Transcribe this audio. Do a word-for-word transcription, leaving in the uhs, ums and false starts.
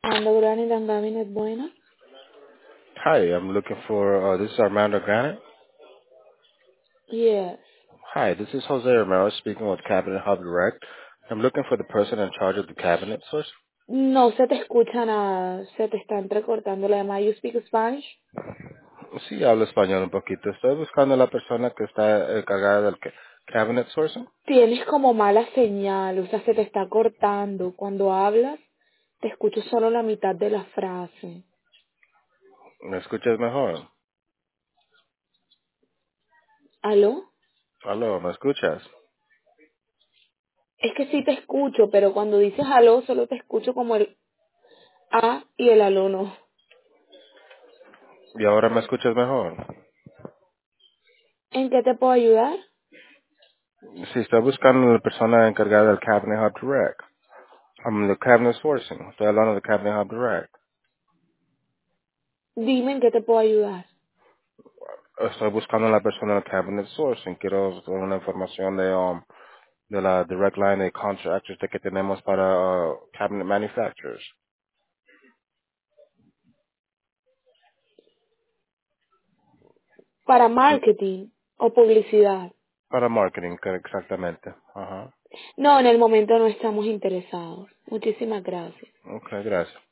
Armando Granite and Cabinet, bueno. Hi, I'm looking for, uh, this is Armando Granite. Yes. Hi, this is Jose Romero speaking with Cabinet Hub Direct. I'm looking for the person in charge of the cabinet source. No se te escucha nada, se te está entrecortando la llamada. You speak Spanish? Sí, hablo español un poquito. Estoy buscando a la persona que está encargada del ca- cabinet sourcing. Tienes como mala señal, o sea, se te está cortando. Cuando hablas, te escucho solo la mitad de la frase. ¿Me escuchas mejor? ¿Aló? Aló, ¿me escuchas? Es que sí te escucho, pero cuando dices aló, solo te escucho como el A y el aló no. ¿Y ahora me escuchas mejor? ¿En qué te puedo ayudar? Sí, estoy buscando a la persona encargada del cabinet Hub Direct. I'm the cabinet sourcing. Estoy hablando del cabinet Hub Direct. Dime en qué te puedo ayudar. Estoy buscando a la persona del cabinet sourcing. Quiero una información de, um, de la direct line de contractors de que tenemos para uh, cabinet manufacturers, ¿Para marketing o publicidad? para marketing, que exactamente. Ajá. No, en el momento no estamos interesados. Muchísimas gracias. Okay, gracias.